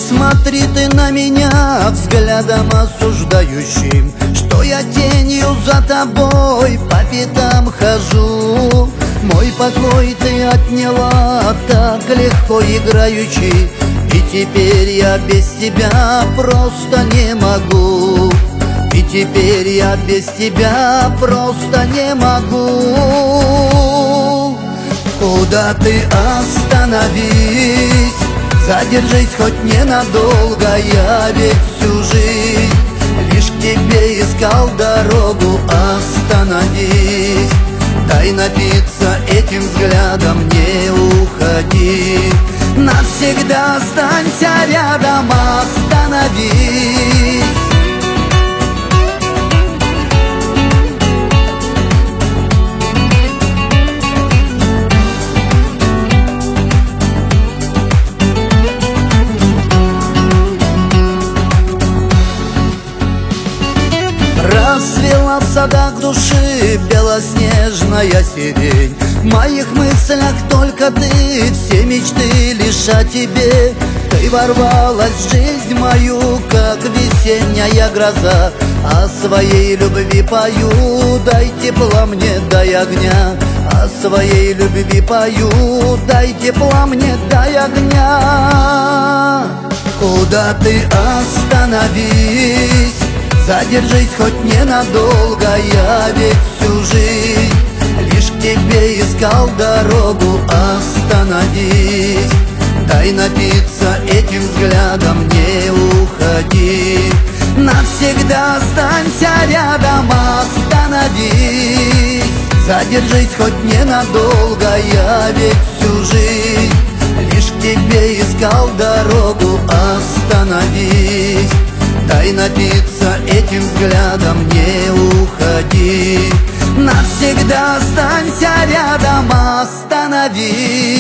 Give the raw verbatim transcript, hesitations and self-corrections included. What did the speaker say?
смотри ты на меня взглядом осуждающим, что я тенью за тобой по пятам хожу. Мой покой ты отняла так легко играючи, и теперь я без тебя просто не могу. И теперь я без тебя просто не могу. Куда ты остановись, задержись хоть ненадолго, я ведь всю жизнь лишь к тебе искал дорогу. Остановись, дай напиться этим взглядом, не уходи. Навсегда останься рядом, остановись. Расцвела в садах души белоснежная сирень. В моих мыслях только ты, все мечты лишь о тебе. Ты ворвалась в жизнь мою, как весенняя гроза. О своей любви пою, дай тепла мне, дай огня. О своей любви пою, дай тепла мне, дай огня. Куда ты остановись, задержись хоть ненадолго, я ведь всю жизнь лишь к тебе искал дорогу. Остановись, дай напиться этим взглядом, не уходи. Навсегда останься рядом, остановись. Задержись хоть ненадолго, я ведь всю жизнь лишь к тебе искал дорогу. Остановись, дай напиться этим взглядом, не уходи. Навсегда останься рядом, остановись.